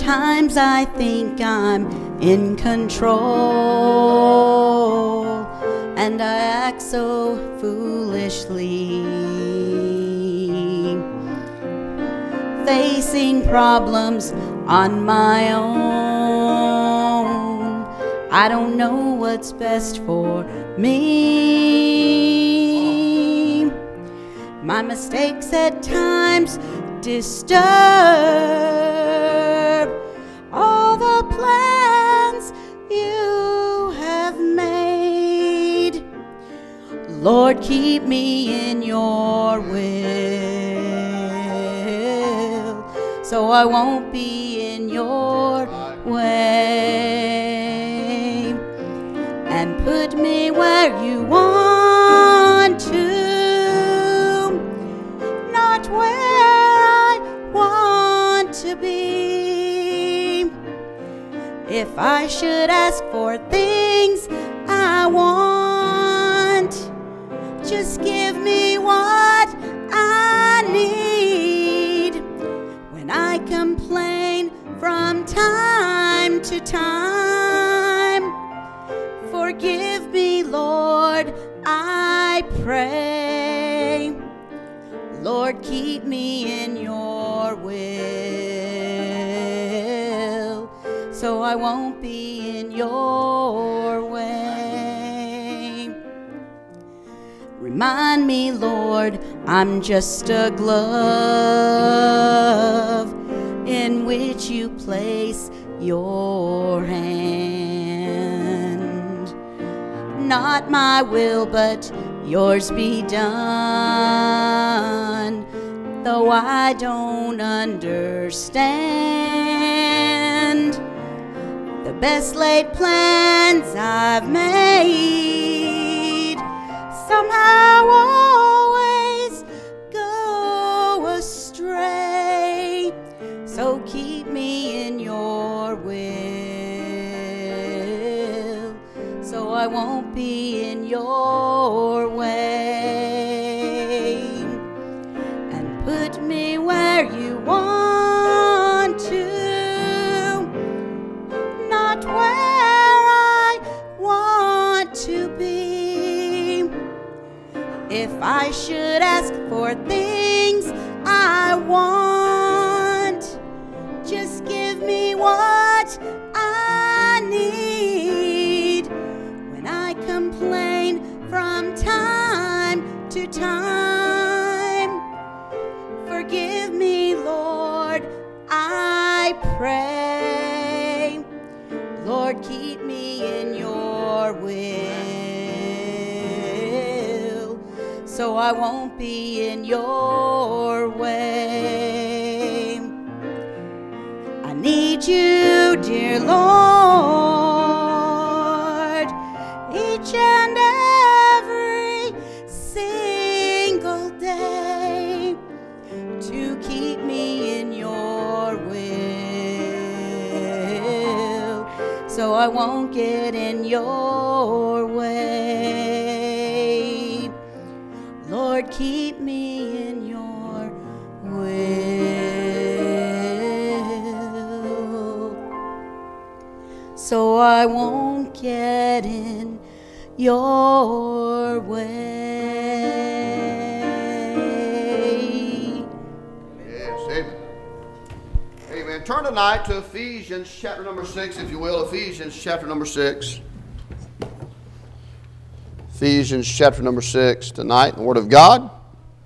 Sometimes I think I'm in control, and I act so foolishly, facing problems on my own. I don't know what's best for me. My mistakes at times disturb all the plans you have made. Lord, keep me in your will, so I won't be in your way, and put me where you want to, not where I want to be. If I should ask for things I want, just give me what I need. When I complain from time to time, forgive me, Lord, I pray. Lord, keep me in your will, so I won't be in your way. Remind me, Lord, I'm just a glove in which you place your hand. Not my will, but yours be done, though I don't understand the best laid plans I've made. Somehow always go astray, so keep me in your will, so I won't be in your way, and put me where you want to, not where I want to be. If I should ask for things I want, just give me what I need. When I complain from time to time, forgive me, Lord, I pray. Lord, keep me in your will, so I won't be in your way. I need you, dear Lord, each and every single day, to keep me in your will, so I won't get in your way. Lord, keep me in your will, so I won't get in your way. Yes, amen. Amen. Turn tonight to Ephesians chapter number 6, if you will. Ephesians chapter number 6. Ephesians chapter number 6 tonight, the Word of God. I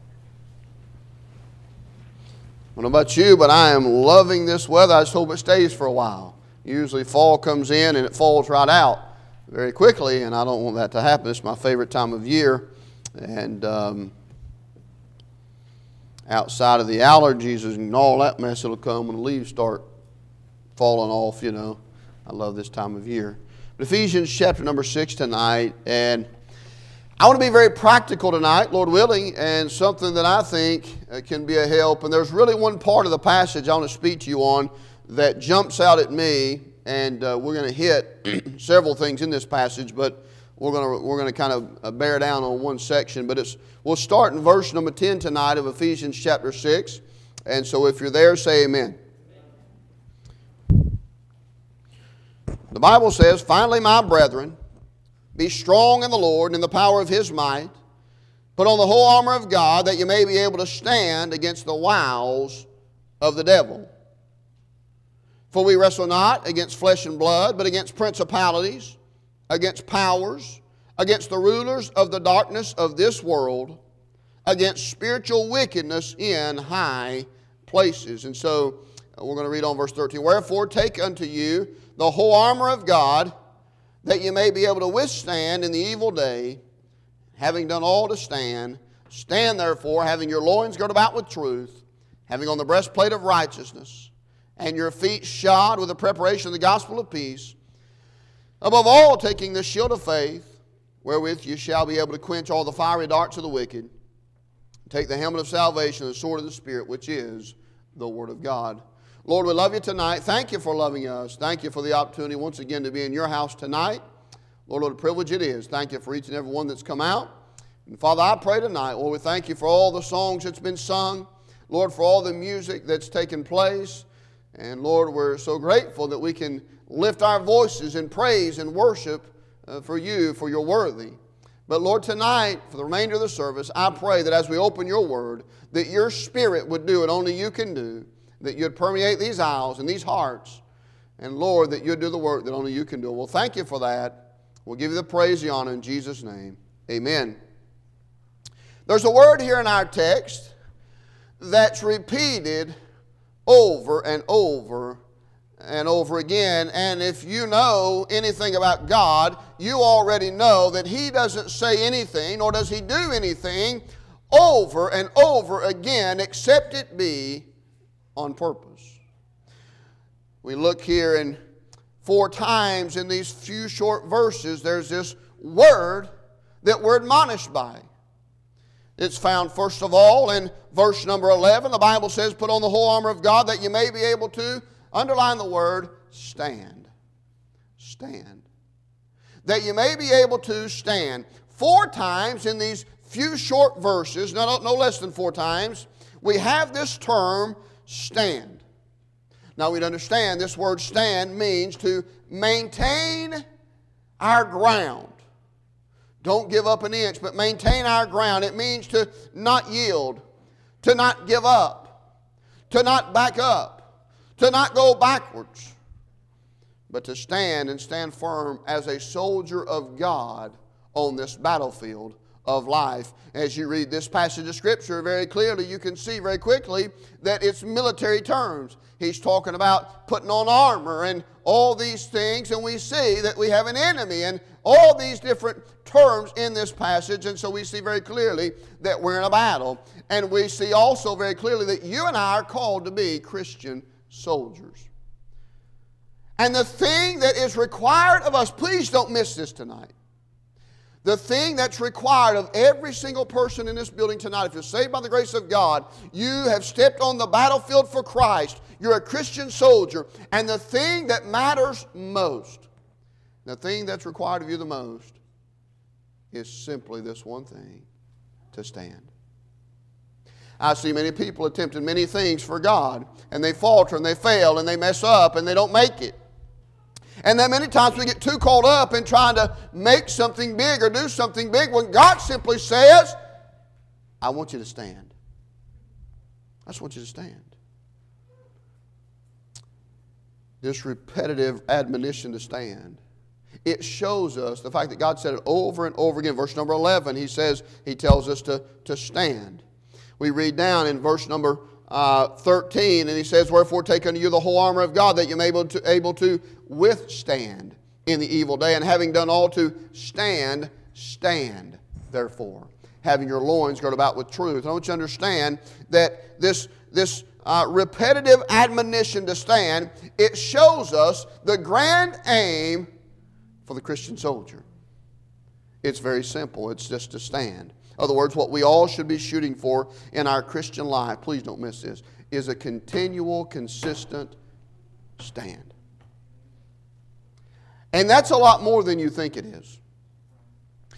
don't know about you, but I am loving this weather. I just hope it stays for a while. Usually fall comes in and it falls right out very quickly, and I don't want that to happen. It's my favorite time of year. And outside of the allergies and all that mess that'll come when the leaves start falling off, you know. I love this time of year. But Ephesians chapter number 6 tonight, and I want to be very practical tonight, Lord willing, and something that I think can be a help. And there's really one part of the passage I want to speak to you on that jumps out at me, and we're going to hit several things in this passage, but we're going to kind of bear down on one section. But we'll start in verse number 10 tonight of Ephesians chapter 6. And so if you're there, say amen. The Bible says, finally, my brethren, be strong in the Lord and in the power of His might. Put on the whole armor of God, that you may be able to stand against the wiles of the devil. For we wrestle not against flesh and blood, but against principalities, against powers, against the rulers of the darkness of this world, against spiritual wickedness in high places. And so we're going to read on verse 13. Wherefore take unto you the whole armor of God, that you may be able to withstand in the evil day, having done all to stand. Stand therefore, having your loins girt about with truth, having on the breastplate of righteousness, and your feet shod with the preparation of the gospel of peace. Above all, taking the shield of faith, wherewith you shall be able to quench all the fiery darts of the wicked. Take the helmet of salvation and the sword of the Spirit, which is the Word of God. Lord, we love you tonight. Thank you for loving us. Thank you for the opportunity once again to be in your house tonight. Lord, what a privilege it is. Thank you for each and every one that's come out. And Father, I pray tonight, Lord, we thank you for all the songs that's been sung. Lord, for all the music that's taken place. And Lord, we're so grateful that we can lift our voices in praise and worship for you, for you're worthy. But Lord, tonight, for the remainder of the service, I pray that as we open your word, that your Spirit would do what only you can do, that you'd permeate these aisles and these hearts, and Lord, that you'd do the work that only you can do. Well, thank you for that. We'll give you the praise, the honor in Jesus' name. Amen. There's a word here in our text that's repeated over and over and over again. And if you know anything about God, you already know that He doesn't say anything, nor does He do anything over and over again, except it be on purpose. We look here, and 4 times in these few short verses, there's this word that we're admonished by. It's found first of all in verse number 11. The Bible says, put on the whole armor of God, that you may be able to, underline the word, stand. Stand. That you may be able to stand. 4 times in these few short verses, no less than 4 times, we have this term, stand. Now we'd understand this word stand means to maintain our ground. Don't give up an inch, but maintain our ground. It means to not yield, to not give up, to not back up, to not go backwards, but to stand and stand firm as a soldier of God on this battlefield of life. As you read this passage of Scripture very clearly, you can see very quickly that it's military terms. He's talking about putting on armor and all these things, and we see that we have an enemy and all these different terms in this passage, and so we see very clearly that we're in a battle. And we see also very clearly that you and I are called to be Christian soldiers. And the thing that is required of us, please don't miss this tonight. The thing that's required of every single person in this building tonight, if you're saved by the grace of God, you have stepped on the battlefield for Christ. You're a Christian soldier. And the thing that matters most, the thing that's required of you the most, is simply this one thing, to stand. I see many people attempting many things for God, and they falter and they fail and they mess up and they don't make it. And then many times we get too caught up in trying to make something big or do something big when God simply says, I want you to stand. I just want you to stand. This repetitive admonition to stand, it shows us the fact that God said it over and over again. Verse number 11, He tells us to stand. We read down in verse number 13, and He says, wherefore take unto you the whole armor of God, that you may be able to withstand in the evil day, and having done all to stand, stand therefore, having your loins girt about with truth. And I want you to understand that this repetitive admonition to stand, it shows us the grand aim for the Christian soldier. It's very simple. It's just to stand. In other words, what we all should be shooting for in our Christian life, please don't miss this, is a continual, consistent stand. And that's a lot more than you think it is.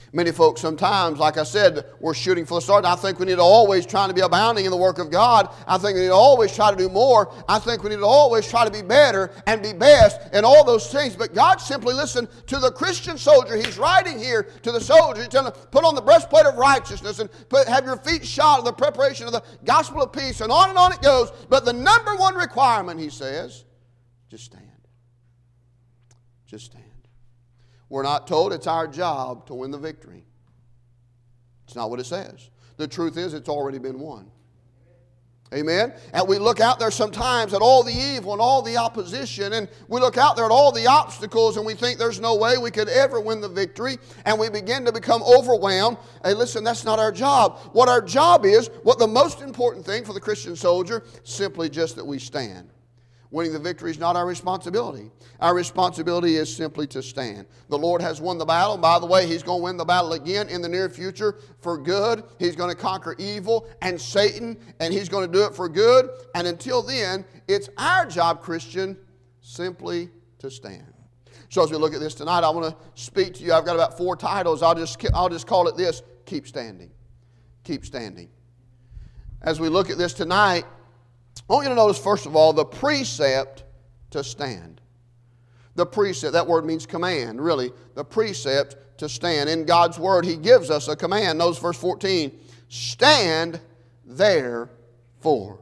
Many folks sometimes, like I said, we're shooting for the stars. I think we need to always try to be abounding in the work of God. I think we need to always try to do more. I think we need to always try to be better and be best and all those things. But God simply, listen, to the Christian soldier, He's writing here to the soldier. He's telling them, put on the breastplate of righteousness and have your feet shod in the preparation of the gospel of peace, and on it goes. But the number one requirement, He says, just stand. Just stand. We're not told it's our job to win the victory. It's not what it says. The truth is, it's already been won. Amen? And we look out there sometimes at all the evil and all the opposition, and we look out there at all the obstacles, and we think there's no way we could ever win the victory, and we begin to become overwhelmed. Hey, listen, that's not our job. What our job is, what the most important thing for the Christian soldier, simply just that we stand. Winning the victory is not our responsibility. Our responsibility is simply to stand. The Lord has won the battle. By the way, He's going to win the battle again in the near future for good. He's going to conquer evil and Satan, and He's going to do it for good. And until then, it's our job, Christian, simply to stand. So as we look at this tonight, I want to speak to you. I've got about 4 titles. I'll just call it this: Keep Standing. Keep standing. As we look at this tonight, I want you to notice, first of all, the precept to stand. The precept, that word means command, really. The precept to stand. In God's Word, He gives us a command. Notice verse 14. Stand therefore.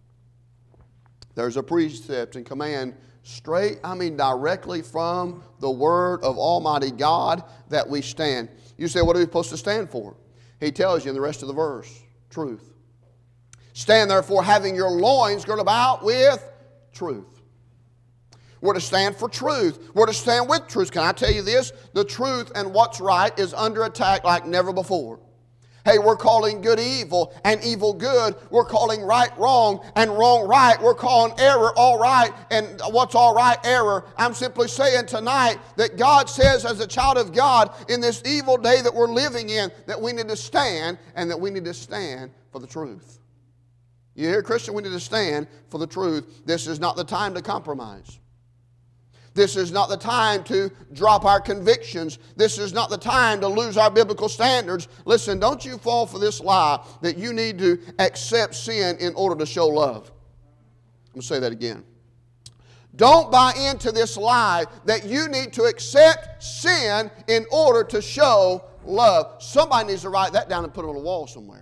There's a precept and command directly from the Word of Almighty God that we stand. You say, what are we supposed to stand for? He tells you in the rest of the verse, truth. Stand therefore, having your loins girt about with truth. We're to stand for truth. We're to stand with truth. Can I tell you this? The truth and what's right is under attack like never before. Hey, we're calling good evil and evil good. We're calling right wrong and wrong right. We're calling error all right and what's all right error. I'm simply saying tonight that God says, as a child of God, in this evil day that we're living in, that we need to stand, and that we need to stand for the truth. You hear, Christian? We need to stand for the truth. This is not the time to compromise. This is not the time to drop our convictions. This is not the time to lose our biblical standards. Listen, don't you fall for this lie that you need to accept sin in order to show love. I'm going to say that again. Don't buy into this lie that you need to accept sin in order to show love. Somebody needs to write that down and put it on a wall somewhere.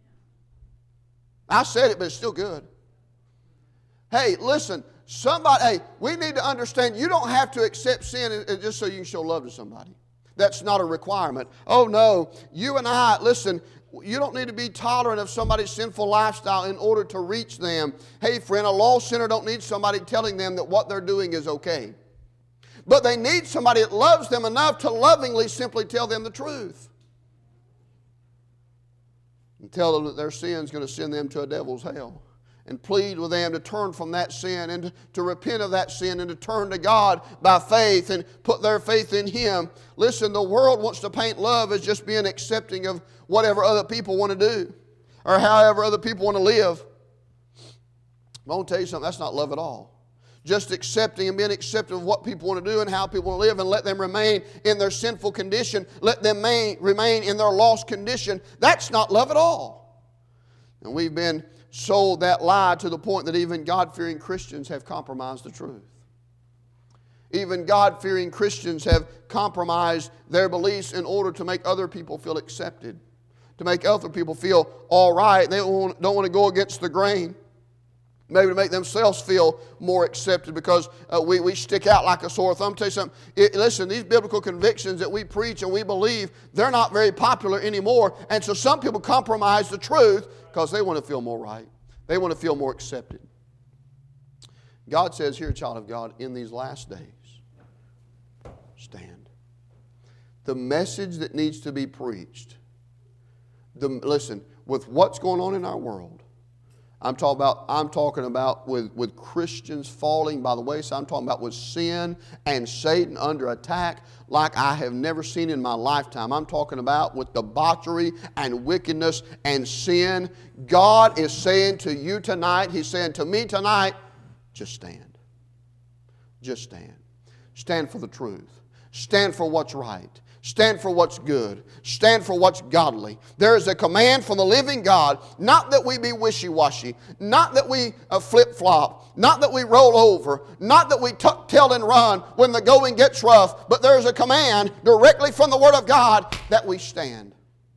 I said it, but it's still good. Hey, listen, we need to understand you don't have to accept sin just so you can show love to somebody. That's not a requirement. Oh no, you and I, listen, you don't need to be tolerant of somebody's sinful lifestyle in order to reach them. Hey friend, a lost sinner don't need somebody telling them that what they're doing is okay. But they need somebody that loves them enough to lovingly simply tell them the truth. And tell them that their sin is going to send them to a devil's hell. And plead with them to turn from that sin and to repent of that sin and to turn to God by faith and put their faith in Him. Listen, the world wants to paint love as just being accepting of whatever other people want to do or however other people want to live. I'm going to tell you something, that's not love at all. Just accepting and being accepting of what people want to do and how people want to live, and let them remain in their sinful condition. Let them remain in their lost condition. That's not love at all. And we've been sold that lie to the point that even God-fearing Christians have compromised the truth. Even God-fearing Christians have compromised their beliefs in order to make other people feel accepted, to make other people feel all right. They don't want to go against the grain. Maybe to make themselves feel more accepted because we stick out like a sore thumb. I'll tell you something. Listen, these biblical convictions that we preach and we believe, they're not very popular anymore. And so some people compromise the truth because they want to feel more right. They want to feel more accepted. God says here, child of God, in these last days, stand. The message that needs to be preached, listen, with what's going on in our world, I'm talking about with Christians falling by the wayside. I'm talking about with sin and Satan under attack like I have never seen in my lifetime. I'm talking about with debauchery and wickedness and sin. God is saying to you tonight, He's saying to me tonight, just stand. Just stand. Stand for the truth. Stand for what's right. Stand for what's good. Stand for what's godly. There is a command from the living God, not that we be wishy-washy, not that we flip-flop, not that we roll over, not that we tuck tail and run when the going gets rough, but there is a command directly from the Word of God that we stand.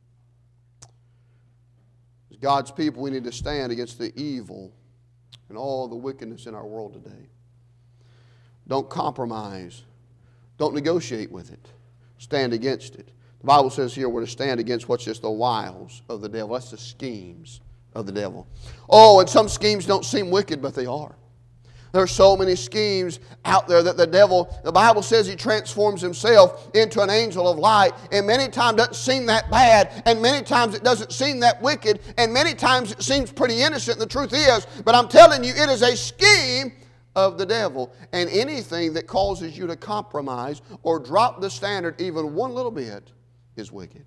As God's people, we need to stand against the evil and all the wickedness in our world today. Don't compromise. Don't negotiate with it. Stand against it. The Bible says here we're to stand against what's just the wiles of the devil. That's the schemes of the devil. Oh, and some schemes don't seem wicked, but they are. There are so many schemes out there that the devil, the Bible says he transforms himself into an angel of light, and many times it doesn't seem that bad, and many times it doesn't seem that wicked, and many times it seems pretty innocent. The truth is, but I'm telling you, it is a scheme of the devil. And anything that causes you to compromise or drop the standard even one little bit is wicked.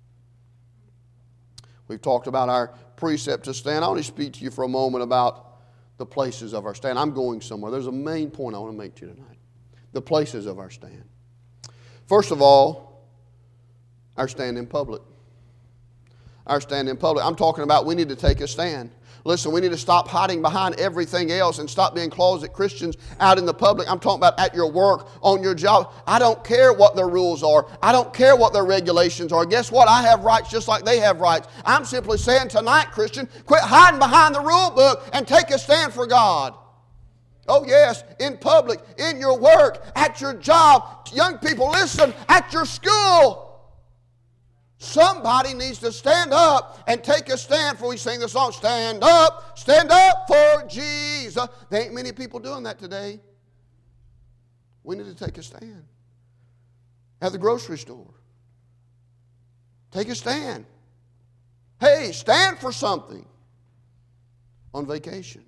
We've talked about our precept to stand. I want to speak to you for a moment about the places of our stand. I'm going somewhere. There's a main point I want to make to you tonight. The places of our stand. First of all, our stand in public. Our stand in public. I'm talking about we need to take a stand. Listen, we need to stop hiding behind everything else and stop being closet Christians out in the public. I'm talking about at your work, on your job. I don't care what their rules are. I don't care what their regulations are. Guess what? I have rights just like they have rights. I'm simply saying tonight, Christian, quit hiding behind the rule book and take a stand for God. Oh yes, in public, in your work, at your job. Young people, listen, at your school. Somebody needs to stand up and take a stand. For we sing the song, stand up for Jesus. There ain't many people doing that today. We need to take a stand. At the grocery store. Take a stand. Hey, stand for something. On vacation.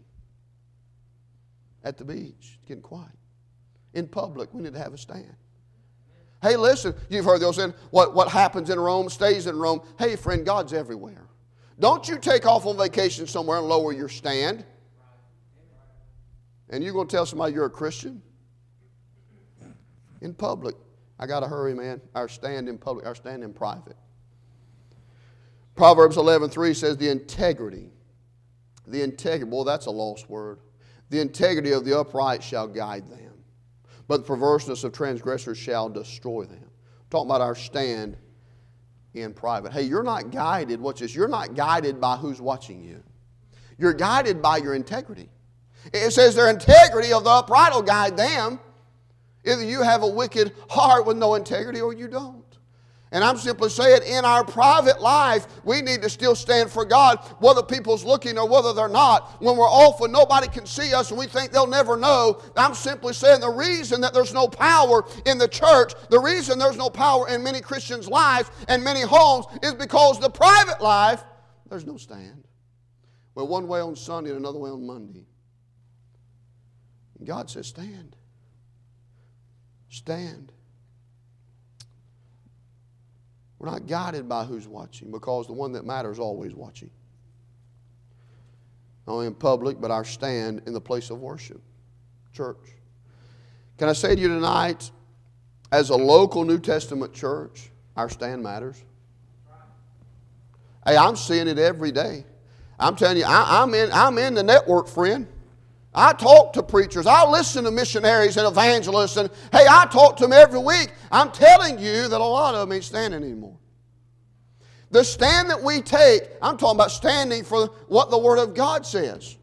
At the beach. Getting quiet. In public, we need to have a stand. Hey, listen, you've heard those saying, what happens in Rome stays in Rome. Hey, friend, God's everywhere. Don't you take off on vacation somewhere and lower your stand. And you're going to tell somebody you're a Christian? In public. I got to hurry, man. Our stand in public, our stand in private. Proverbs 11:3 says the integrity. Boy, that's a lost word. The integrity of the upright shall guide them, but the perverseness of transgressors shall destroy them. I'm talking about our stand in private. Hey, you're not guided, watch this, you're not guided by who's watching you. You're guided by your integrity. It says their integrity of the upright will guide them. Either you have a wicked heart with no integrity or you don't. And I'm simply saying in our private life, we need to still stand for God, whether people's looking or whether they're not. When we're off and nobody can see us and we think they'll never know, I'm simply saying the reason that there's no power in the church, the reason there's no power in many Christians' lives and many homes is because the private life, there's no stand. We're one way on Sunday and another way on Monday. And God says, stand. Stand. We're not guided by who's watching because the one that matters is always watching. Not only in public, but our stand in the place of worship. Church. Can I say to you tonight, as a local New Testament church, our stand matters. Hey, I'm seeing it every day. I'm telling you, I'm in the network, friend. I talk to preachers. I listen to missionaries and evangelists. And hey, I talk to them every week. I'm telling you that a lot of them ain't standing anymore. The stand that we take, I'm talking about standing for what the Word of God says.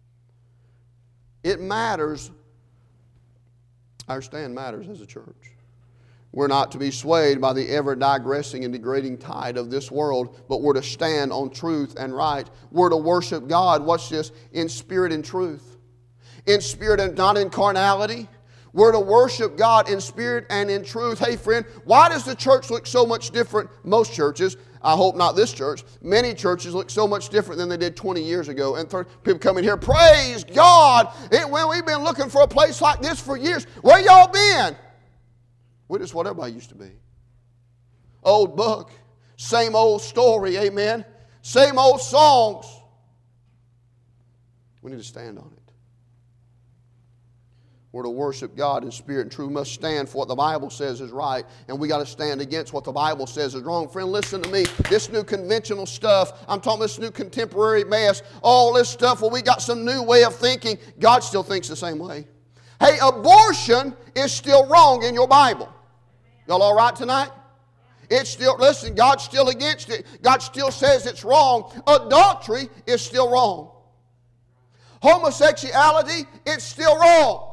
It matters. Our stand matters as a church. We're not to be swayed by the ever-digressing and degrading tide of this world, but we're to stand on truth and right. We're to worship God, watch this, in spirit and truth. In spirit and not in carnality. We're to worship God in spirit and in truth. Hey friend, why does the church look so much different? Most churches, I hope not this church, many churches look so much different than they did 20 years ago. And people come in here, praise God. Well, we've been looking for a place like this for years. Where y'all been? We're just what everybody used to be. Old book, same old story, amen. Same old songs. We need to stand on it. We're to worship God in spirit and truth. We must stand for what the Bible says is right, and we got to stand against what the Bible says is wrong. Friend, listen to me. This new conventional stuff, I'm talking this new contemporary mess, all this stuff where we got some new way of thinking, God still thinks the same way. Hey, abortion is still wrong in your Bible. Y'all all right tonight? It's still, listen, God's still against it. God still says it's wrong. Adultery is still wrong. Homosexuality, it's still wrong.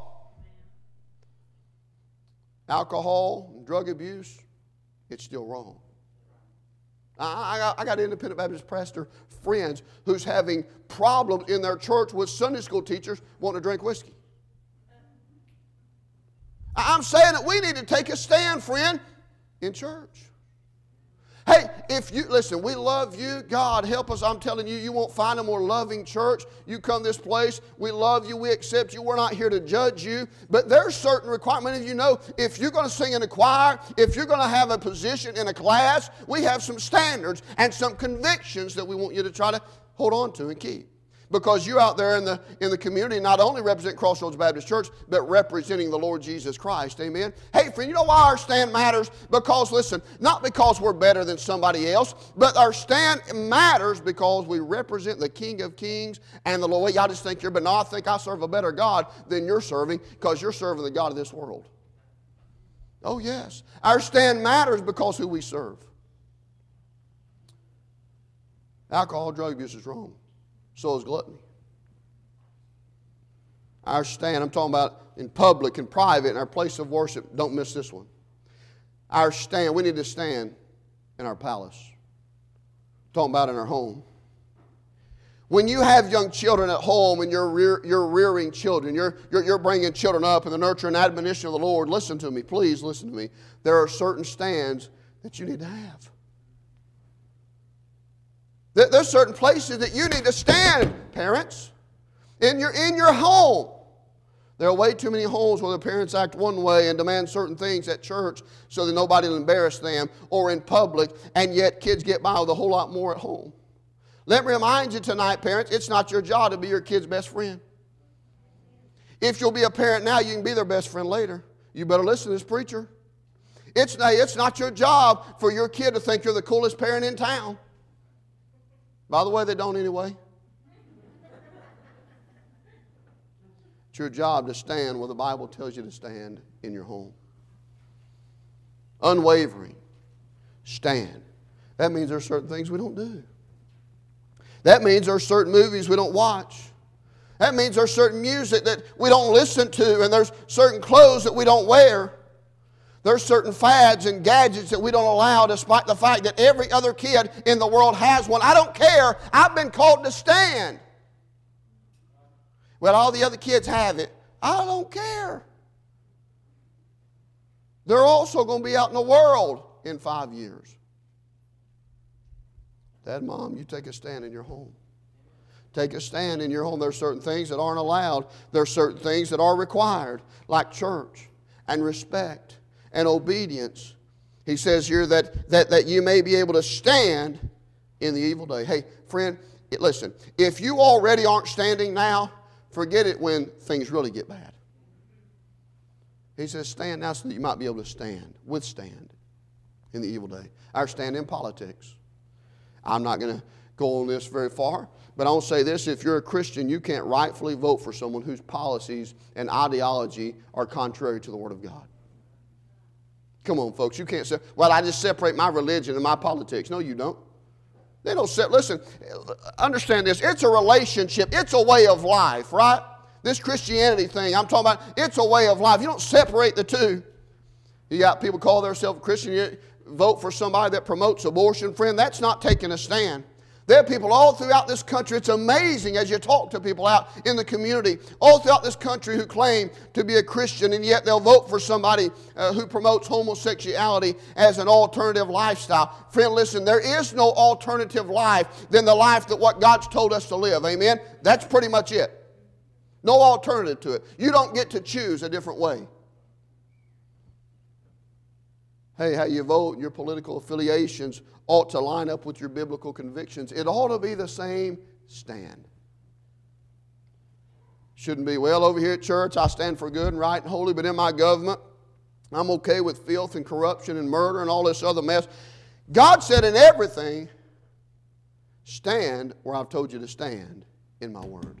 Alcohol and drug abuse, it's still wrong. I got independent Baptist pastor friends who's having problems in their church with Sunday school teachers wanting to drink whiskey. I'm saying that we need to take a stand, friend, in church. Hey, if you, listen, we love you. God help us. I'm telling you, you won't find a more loving church. You come this place, we love you, we accept you. We're not here to judge you. But there's certain requirements. Many of you know, if you're going to sing in a choir, if you're going to have a position in a class, we have some standards and some convictions that we want you to try to hold on to and keep. Because you're out there in the community not only representing Crossroads Baptist Church, but representing the Lord Jesus Christ. Amen? Hey, friend, you know why our stand matters? Because, listen, not because we're better than somebody else, but our stand matters because we represent the King of Kings and the Lord. Y'all just think you're, but no, I think I serve a better God than you're serving because you're serving the God of this world. Oh, yes. Our stand matters because who we serve. Alcohol, drug abuse is wrong. So is gluttony. Our stand, I'm talking about in public and private, in our place of worship. Don't miss this one. Our stand, we need to stand in our palace. I'm talking about in our home. When you have young children at home and you're rearing children, you're bringing children up in the nurture and admonition of the Lord, listen to me, please listen to me. There are certain stands that you need to have. There's certain places that you need to stand, parents, in your home. There are way too many homes where the parents act one way and demand certain things at church so that nobody will embarrass them or in public, and yet kids get by with a whole lot more at home. Let me remind you tonight, parents, it's not your job to be your kid's best friend. If you'll be a parent now, you can be their best friend later. You better listen to this preacher. It's not your job for your kid to think you're the coolest parent in town. By the way, they don't anyway. It's your job to stand where the Bible tells you to stand in your home. Unwavering. Stand. That means there are certain things we don't do. That means there are certain movies we don't watch. That means there's certain music that we don't listen to, and there's certain clothes that we don't wear. There's certain fads and gadgets that we don't allow, despite the fact that every other kid in the world has one. I don't care. I've been called to stand. Well, all the other kids have it. I don't care. They're also going to be out in the world in 5 years. Dad, Mom, you take a stand in your home. Take a stand in your home. There are certain things that aren't allowed. There are certain things that are required, like church and respect and obedience. He says here that you may be able to stand in the evil day. Hey, friend, listen, if you already aren't standing now, forget it when things really get bad. He says stand now so that you might be able to withstand in the evil day. Our stand in politics. I'm not going to go on this very far, but I'll say this. If you're a Christian, you can't rightfully vote for someone whose policies and ideology are contrary to the Word of God. Come on, folks. You can't say, well, I just separate my religion and my politics. No, you don't. They don't separate. Listen, understand this. It's a relationship. It's a way of life, right? This Christianity thing I'm talking about, it's a way of life. You don't separate the two. You got people call themselves Christian, you vote for somebody that promotes abortion. Friend, that's not taking a stand. There are people all throughout this country. It's amazing as you talk to people out in the community, all throughout this country who claim to be a Christian, and yet they'll vote for somebody who promotes homosexuality as an alternative lifestyle. Friend, listen, there is no alternative life than the life that what God's told us to live. Amen? That's pretty much it. No alternative to it. You don't get to choose a different way. Hey, how you vote, your political affiliations ought to line up with your biblical convictions. It ought to be the same stand. Shouldn't be, well, over here at church I stand for good and right and holy, but in my government I'm okay with filth and corruption and murder and all this other mess. God said in everything, stand where I've told you to stand in my word.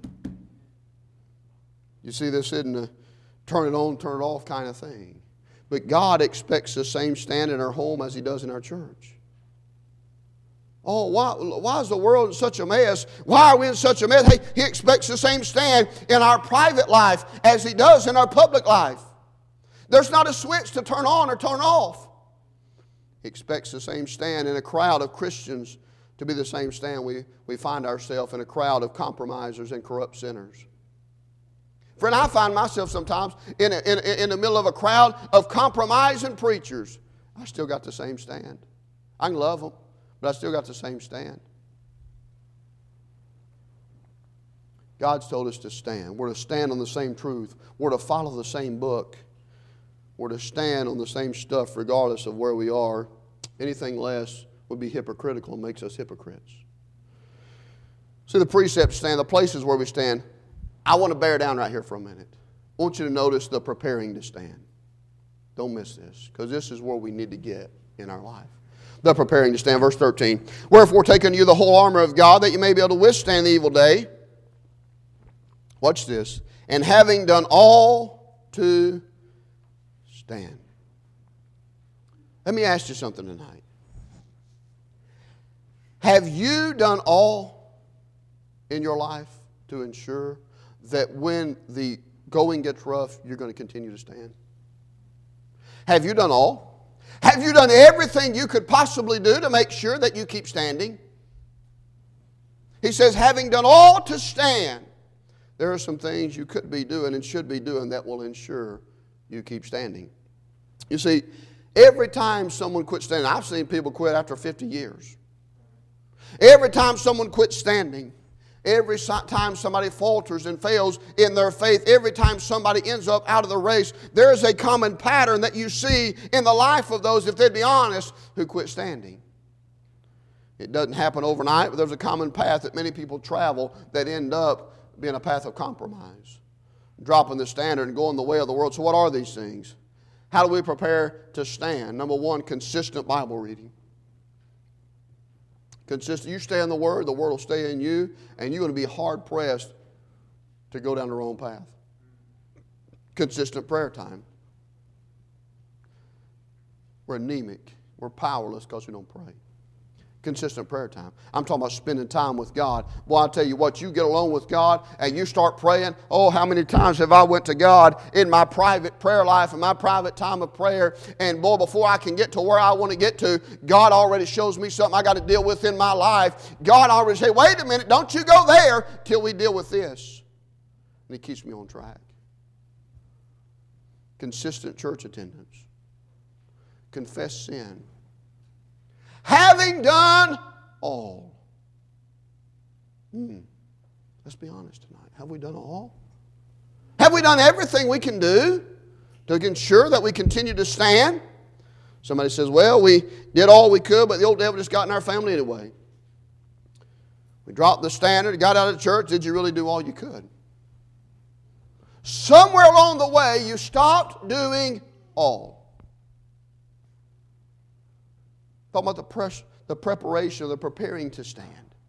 You see, this isn't a turn it on, turn it off kind of thing. But God expects the same stand in our home as He does in our church. Oh, why is the world in such a mess? Why are we in such a mess? Hey, He expects the same stand in our private life as He does in our public life. There's not a switch to turn on or turn off. He expects the same stand in a crowd of Christians to be the same stand we find ourselves in a crowd of compromisers and corrupt sinners. Friend, I find myself sometimes in the middle of a crowd of compromising preachers. I still got the same stand. I can love them, but I still got the same stand. God's told us to stand. We're to stand on the same truth. We're to follow the same book. We're to stand on the same stuff regardless of where we are. Anything less would be hypocritical and makes us hypocrites. See, the precepts stand, the places where we stand. I want to bear down right here for a minute. I want you to notice the preparing to stand. Don't miss this, because this is where we need to get in our life. The preparing to stand, verse 13. Wherefore take unto you the whole armor of God, that you may be able to withstand the evil day. Watch this. And having done all to stand. Let me ask you something tonight. Have you done all in your life to ensure that when the going gets rough, you're going to continue to stand? Have you done all? Have you done everything you could possibly do to make sure that you keep standing? He says, having done all to stand, there are some things you could be doing and should be doing that will ensure you keep standing. You see, every time someone quits standing, I've seen people quit after 50 years. Every time someone quits standing, every time somebody falters and fails in their faith, every time somebody ends up out of the race, there is a common pattern that you see in the life of those, if they'd be honest, who quit standing. It doesn't happen overnight, but there's a common path that many people travel that end up being a path of compromise, dropping the standard and going the way of the world. So what are these things? How do we prepare to stand? Number one, consistent Bible reading. Consistent. You stay in the Word will stay in you, and you're going to be hard-pressed to go down the wrong path. Consistent prayer time. We're anemic. We're powerless because we don't pray. Consistent prayer time. I'm talking about spending time with God. Boy, I'll tell you what, you get alone with God and you start praying. Oh, how many times have I went to God in my private prayer life and my private time of prayer, and boy, before I can get to where I want to get to, God already shows me something I got to deal with in my life. God already says, wait a minute, don't you go there till we deal with this. And He keeps me on track. Consistent church attendance. Confess sin. Having done all. Let's be honest tonight. Have we done all? Have we done everything we can do to ensure that we continue to stand? Somebody says, well, we did all we could, but the old devil just got in our family anyway. We dropped the standard, got out of church. Did you really do all you could? Somewhere along the way, you stopped doing all. Talking about the preparation, the preparing to stand.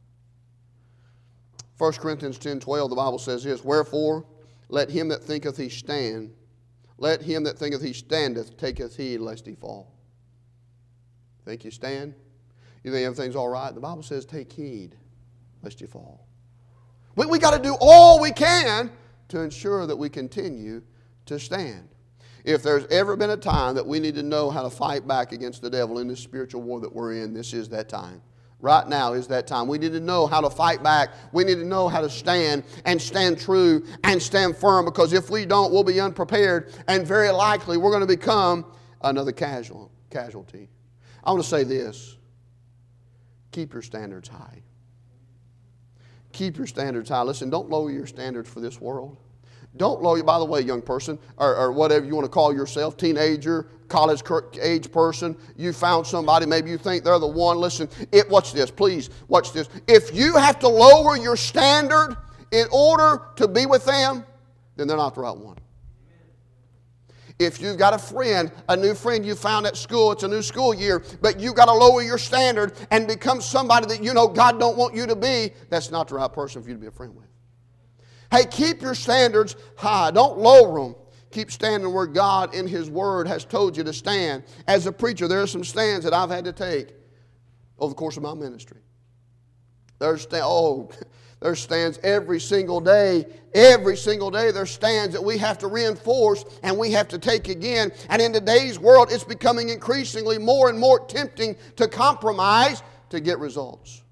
1 Corinthians 10:12, the Bible says this, wherefore, let him that thinketh he stand, let him that thinketh he standeth, taketh heed lest he fall. Think you stand? You think everything's all right? The Bible says, take heed lest you fall. We got to do all we can to ensure that we continue to stand. If there's ever been a time that we need to know how to fight back against the devil in this spiritual war that we're in, this is that time. Right now is that time. We need to know how to fight back. We need to know how to stand and stand true and stand firm, because if we don't, we'll be unprepared, and very likely we're going to become another casualty. I want to say this. Keep your standards high. Keep your standards high. Listen, don't lower your standards for this world. Don't lower, by the way, young person, or whatever you want to call yourself, teenager, college age person, you found somebody, maybe you think they're the one. Listen, watch this, please, watch this. If you have to lower your standard in order to be with them, then they're not the right one. If you've got a friend, a new friend you found at school, it's a new school year, but you've got to lower your standard and become somebody that you know God don't want you to be, that's not the right person for you to be a friend with. Hey, keep your standards high. Don't lower them. Keep standing where God in His Word has told you to stand. As a preacher, there are some stands that I've had to take over the course of my ministry. There's stands every single day. Every single day there's stands that we have to reinforce and we have to take again. And in today's world, it's becoming increasingly more and more tempting to compromise to get results.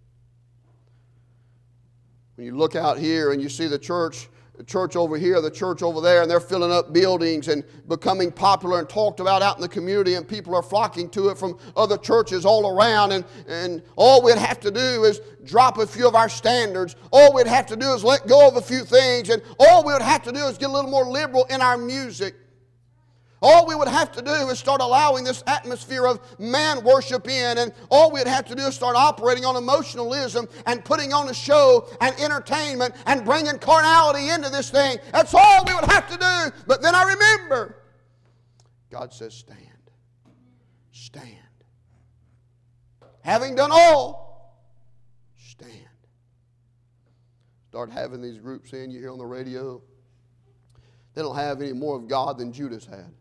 When you look out here and you see the church over here, the church over there, and they're filling up buildings and becoming popular and talked about out in the community, and people are flocking to it from other churches all around, and all we'd have to do is drop a few of our standards. All we'd have to do is let go of a few things, and all we would have to do is get a little more liberal in our music. All we would have to do is start allowing this atmosphere of man worship in, and all we'd have to do is start operating on emotionalism and putting on a show and entertainment and bringing carnality into this thing. That's all we would have to do. But then I remember, God says, stand. Stand. Having done all, stand. Start having these groups in, you hear on the radio. They don't have any more of God than Judas had.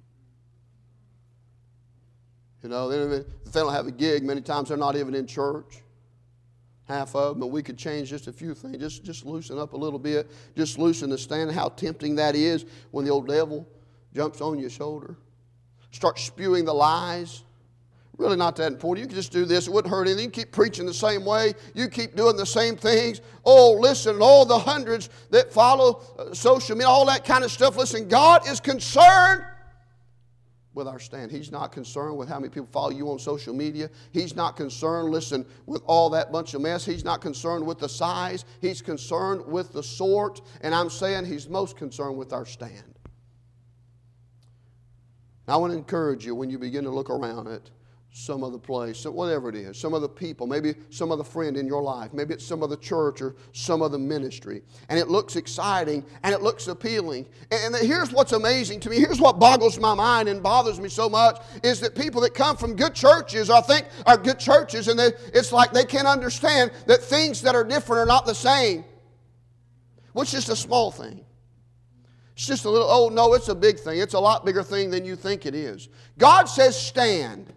You know, if they don't have a gig, many times they're not even in church. Half of them, but we could change just a few things. Just loosen up a little bit. Just loosen the stand. How tempting that is when the old devil jumps on your shoulder. Start spewing the lies. Really not that important. You can just do this. It wouldn't hurt anything. You keep preaching the same way. You keep doing the same things. Oh, listen, all the hundreds that follow social media, all that kind of stuff. Listen, God is concerned with our stand. He's not concerned with how many people follow you on social media. He's not concerned, listen, with all that bunch of mess. He's not concerned with the size. He's concerned with the sort. And I'm saying He's most concerned with our stand. Now, I want to encourage you when you begin to look around at some other place, whatever it is, some other people, maybe some other friend in your life, maybe it's some other church or some other ministry, and it looks exciting and it looks appealing. And here's what's amazing to me, here's what boggles my mind and bothers me so much, is that people that come from good churches, I think are good churches, and it's like they can't understand that things that are different are not the same. Well, it's just a small thing. It's just a little, oh no, it's a big thing. It's a lot bigger thing than you think it is. God says stand.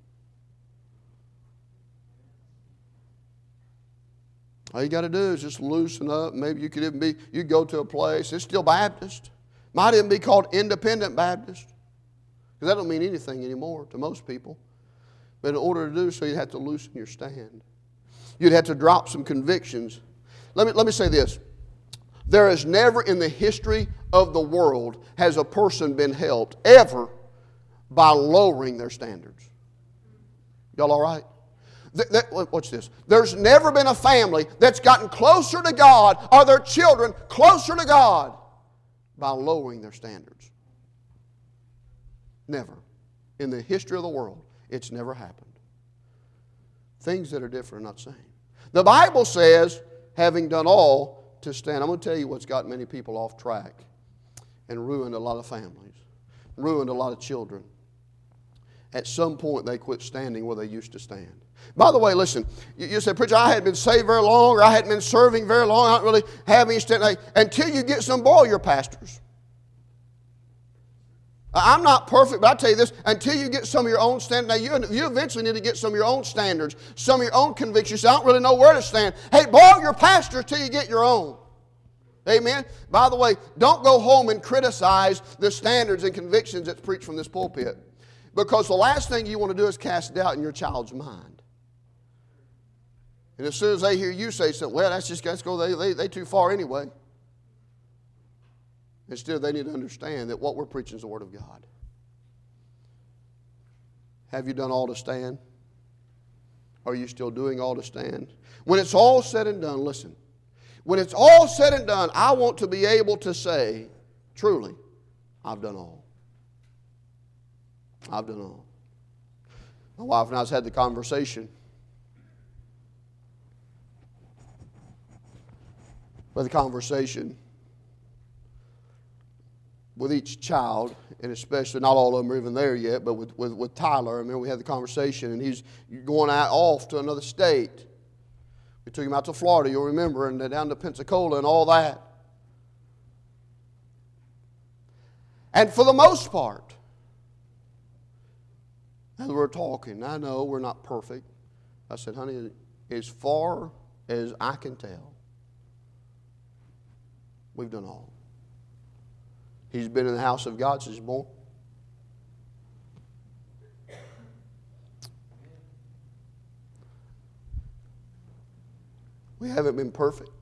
All you got to do is just loosen up. Maybe you could even you go to a place, it's still Baptist. Might even be called Independent Baptist. Because that don't mean anything anymore to most people. But in order to do so, you'd have to loosen your stand. You'd have to drop some convictions. Let me say this. There is never in the history of the world has a person been helped ever by lowering their standards. Y'all all right? Watch this. There's never been a family that's gotten closer to God or their children closer to God by lowering their standards. Never. In the history of the world, it's never happened. Things that are different are not the same. The Bible says, having done all to stand. I'm going to tell you what's got many people off track and ruined a lot of families, ruined a lot of children. At some point, they quit standing where they used to stand. By the way, listen, you say, preacher, I hadn't been saved very long, or I hadn't been serving very long, I don't really have any stand. Until you get some, borrow your pastors. I'm not perfect, but I tell you this, until you get some of your own standards, now you eventually need to get some of your own standards, some of your own convictions. I don't really know where to stand. Hey, borrow your pastor till you get your own. Amen? By the way, don't go home and criticize the standards and convictions that's preached from this pulpit. Because the last thing you want to do is cast doubt in your child's mind. And as soon as they hear you say something, well, let's go, they too far anyway. Instead, they need to understand that what we're preaching is the Word of God. Have you done all to stand? Are you still doing all to stand? When it's all said and done, listen. When it's all said and done, I want to be able to say, truly, I've done all. I've done all. My wife and I had the conversation. with each child, and especially, not all of them are even there yet, but with Tyler. I remember we had the conversation, and he's going out off to another state. We took him out to Florida, you'll remember, and then down to Pensacola and all that. And for the most part, as we're talking, I know we're not perfect. I said, honey, as far as I can tell, we've done all. He's been in the house of God since he's born. We haven't been perfect.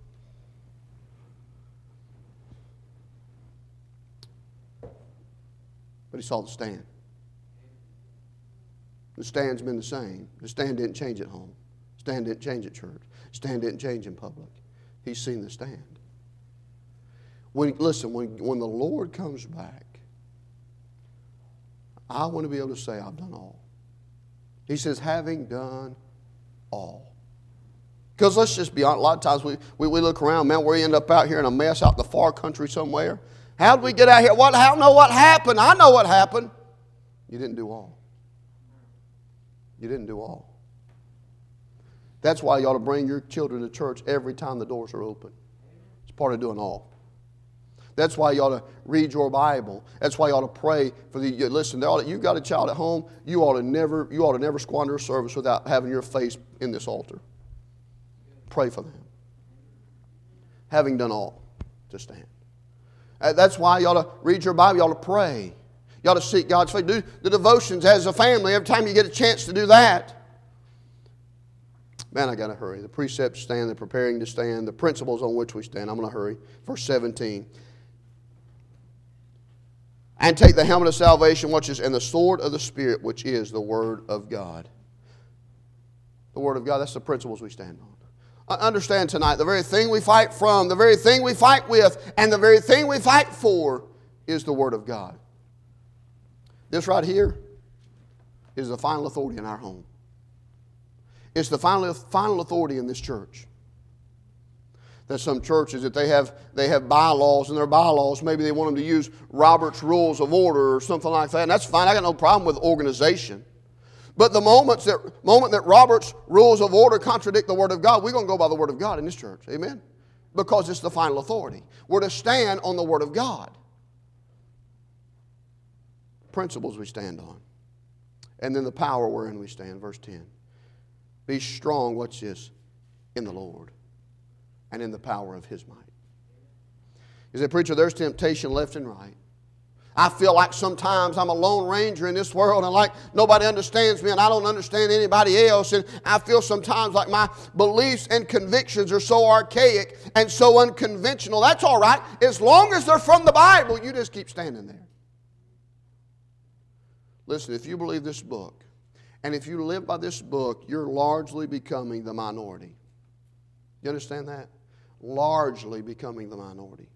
But he saw the stand. The stand's been the same. The stand didn't change at home. The stand didn't change at church. The stand didn't change in public. He's seen the stand. When the Lord comes back, I want to be able to say, I've done all. He says, having done all. Because let's just be honest, a lot of times we look around, man, we end up out here in a mess out in the far country somewhere. How did we get out here? I don't know what happened. I know what happened. You didn't do all. You didn't do all. That's why you ought to bring your children to church every time the doors are open. It's part of doing all. That's why you ought to read your Bible. That's why you ought to pray for the. Listen, you've got a child at home. You ought to never squander a service without having your face in this altar. Pray for them. Having done all, to stand. That's why you ought to read your Bible. You ought to pray. You ought to seek God's face. Do the devotions as a family every time you get a chance to do that. Man, I got to hurry. The precepts stand, the preparing to stand, the principles on which we stand. I'm going to hurry. Verse 17. And take the helmet of salvation, which is, and the sword of the Spirit, which is the Word of God. The Word of God, that's the principles we stand on. Understand tonight, the very thing we fight from, the very thing we fight with, and the very thing we fight for is the Word of God. This right here is the final authority in our home. It's the final authority in this church. There's some churches that they have bylaws, and their bylaws, maybe they want them to use Robert's Rules of Order or something like that, and that's fine. I got no problem with organization. But the moment that Robert's Rules of Order contradict the Word of God, we're going to go by the Word of God in this church. Amen? Because it's the final authority. We're to stand on the Word of God. Principles we stand on. And then the power wherein we stand. Verse 10. Be strong, watch this, in the Lord and in the power of His might. You say, preacher, there's temptation left and right. I feel like sometimes I'm a lone ranger in this world and like nobody understands me and I don't understand anybody else. And I feel sometimes like my beliefs and convictions are so archaic and so unconventional. That's all right. As long as they're from the Bible, you just keep standing there. Listen, if you believe this book and if you live by this book, you're largely becoming the minority. You understand that? Largely becoming the minority.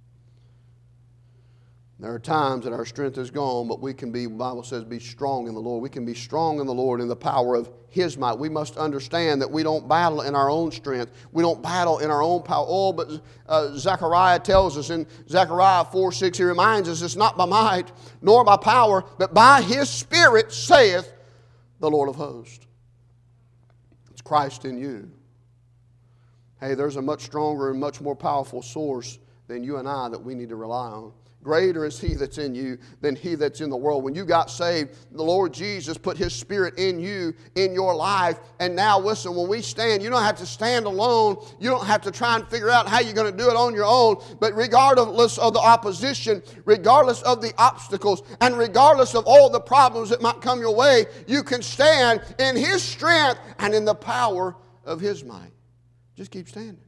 There are times that our strength is gone, but we can be, the Bible says, be strong in the Lord. We can be strong in the Lord in the power of His might. We must understand that we don't battle in our own strength. We don't battle in our own power. Oh, but Zechariah tells us in Zechariah 4:6, he reminds us, it's not by might nor by power, but by His Spirit, saith the Lord of hosts. It's Christ in you. Hey, there's a much stronger and much more powerful source than you and I that we need to rely on. Greater is He that's in you than he that's in the world. When you got saved, the Lord Jesus put His Spirit in you, in your life. And now listen, when we stand, you don't have to stand alone. You don't have to try and figure out how you're going to do it on your own. But regardless of the opposition, regardless of the obstacles, and regardless of all the problems that might come your way, you can stand in His strength and in the power of His might. Just keep standing.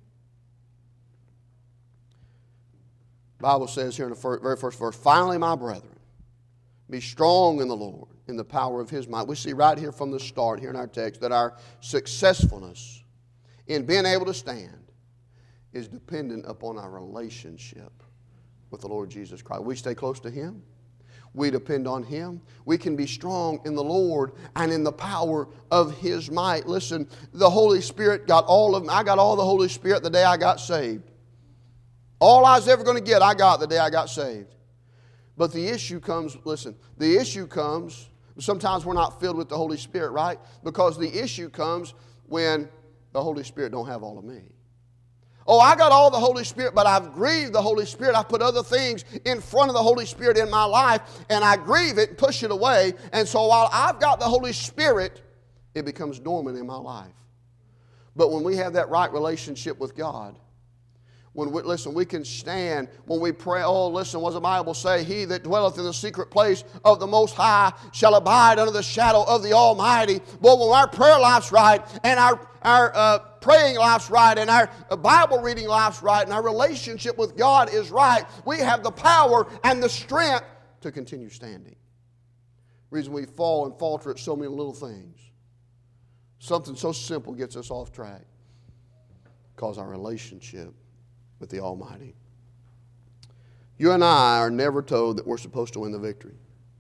The Bible says here in the very first verse, finally, my brethren, be strong in the Lord, in the power of His might. We see right here from the start, here in our text, that our successfulness in being able to stand is dependent upon our relationship with the Lord Jesus Christ. We stay close to Him. We depend on Him. We can be strong in the Lord and in the power of His might. Listen, the Holy Spirit got all of them. I got all the Holy Spirit the day I got saved. All I was ever going to get, I got the day I got saved. But the issue comes, listen, the issue comes, sometimes we're not filled with the Holy Spirit, right? Because the issue comes when the Holy Spirit don't have all of me. Oh, I got all the Holy Spirit, but I've grieved the Holy Spirit. I put other things in front of the Holy Spirit in my life, and I grieve it and push it away. And so while I've got the Holy Spirit, it becomes dormant in my life. But when we have that right relationship with God, listen, we can stand when we pray. Oh, listen, what does the Bible say? He that dwelleth in the secret place of the Most High shall abide under the shadow of the Almighty. But when our prayer life's right, and our praying life's right, and our Bible reading life's right, and our relationship with God is right, we have the power and the strength to continue standing. The reason we fall and falter at so many little things. Something so simple gets us off track. Because our relationship with the Almighty. You and I are never told that we're supposed to win the victory.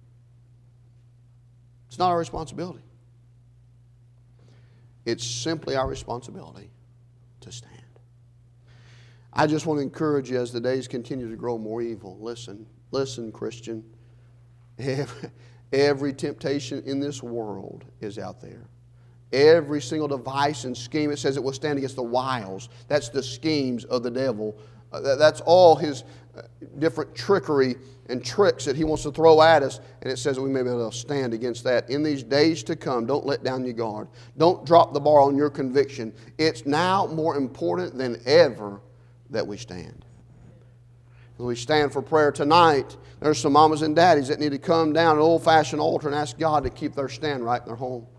It's not our responsibility. It's simply our responsibility to stand. I just want to encourage you as the days continue to grow more evil. Listen, Christian. Every temptation in this world is out there. Every single device and scheme, it says it will stand against the wiles. That's the schemes of the devil. That's all his different trickery and tricks that he wants to throw at us. And it says that we may be able to stand against that. In these days to come, don't let down your guard. Don't drop the bar on your conviction. It's now more important than ever that we stand. As we stand for prayer tonight, there's some mamas and daddies that need to come down an old-fashioned altar and ask God to keep their stand right in their home.